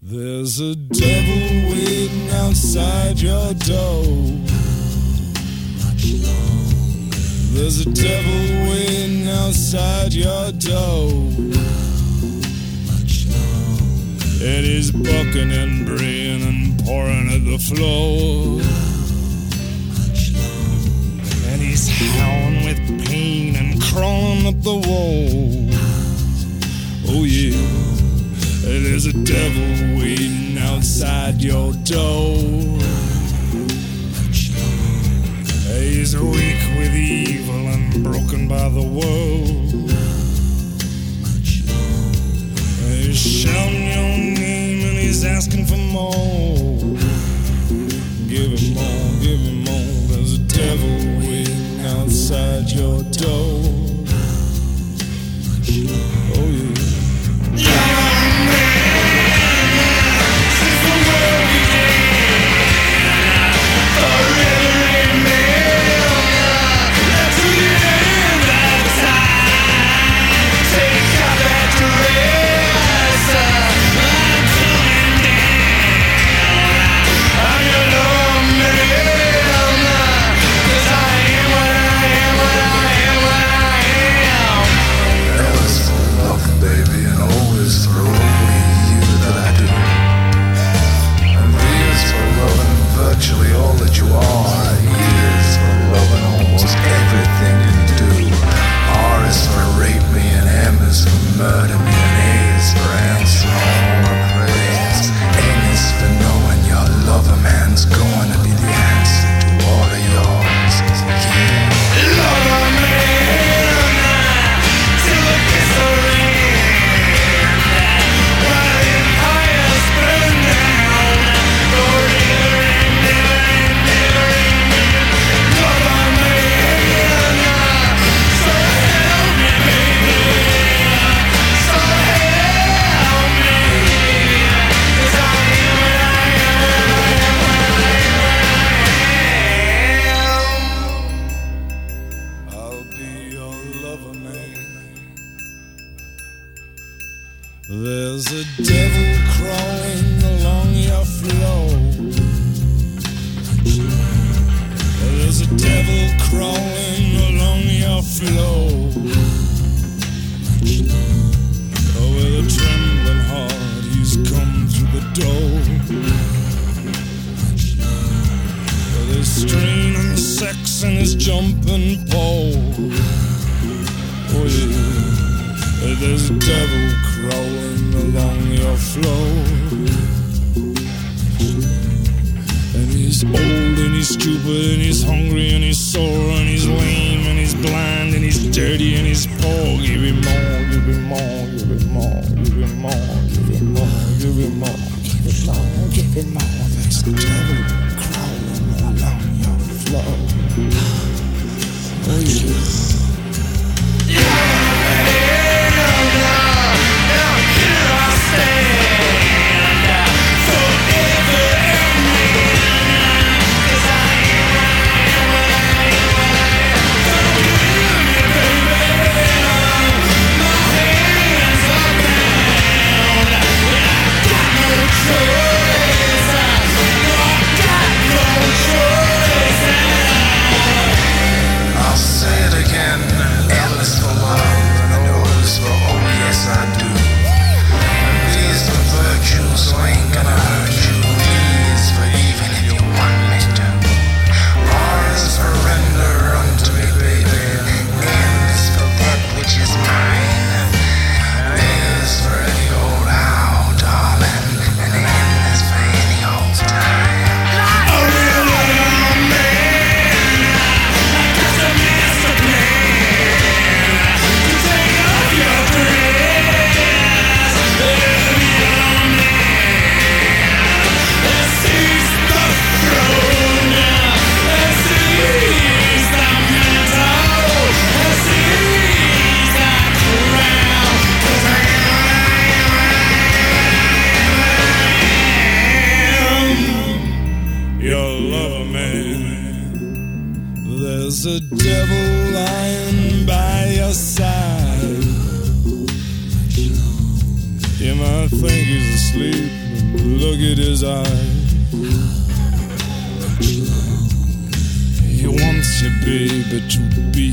There's a devil waiting outside your door. There's a devil waiting outside your door. And he's bucking and braying and pouring at the floor. And he's howling with pain and crawling up the walls. Oh yeah. There's a devil waiting outside your door. He's weak with evil and broken by the world. He's shouting your name and he's asking for more. Give him more, give him more. There's a devil waiting outside your door. Oh yeah. There's a devil crawling along your floor. There's a devil crawling along your floor. Oh, with a trembling heart he's come through the door. There's strain and sex in his jumping pole. Oh yeah, there's a devil crawling along your floor. And he's old and he's stupid and he's hungry and he's sore and he's lame and he's blind and he's dirty and he's poor. Give him more, give him more, give him more, give him more, give him more, give him more, give him more, give him more. There's a devil crawling along your floor. Oh yeah. There's a devil lying by your side. You might think he's asleep, his eyes. He wants you, baby, to be